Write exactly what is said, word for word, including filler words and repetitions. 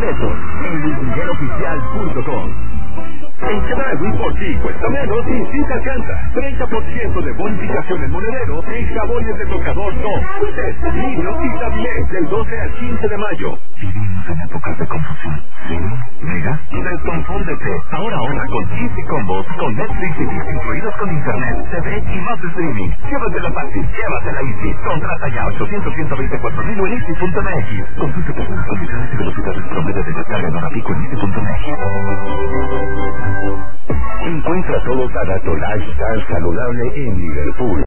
boletos en luis oficial punto com. En Chedraui por ti cuesta menos y sí te alcanza. treinta por ciento de bonificación en monedero en jabones de tocador Top, Test, Niño y Tablé del doce al quince de mayo. Vivimos en épocas de confusión. ¿Sí? ¿Mega? Desconfúndete. Ahora ahora con Easy Combos, con Netflix y Disney incluidos con internet, T V y más streaming. Llévatela fácil, llévatela Easy. Contrata ya ochocientos, ciento veinticuatro mil en easy punto m x. Consulta las condiciones y velocidades promedio de descarga en hora pico en easy punto m x. Encuentra todo para tu lifestyle saludable en Liverpool.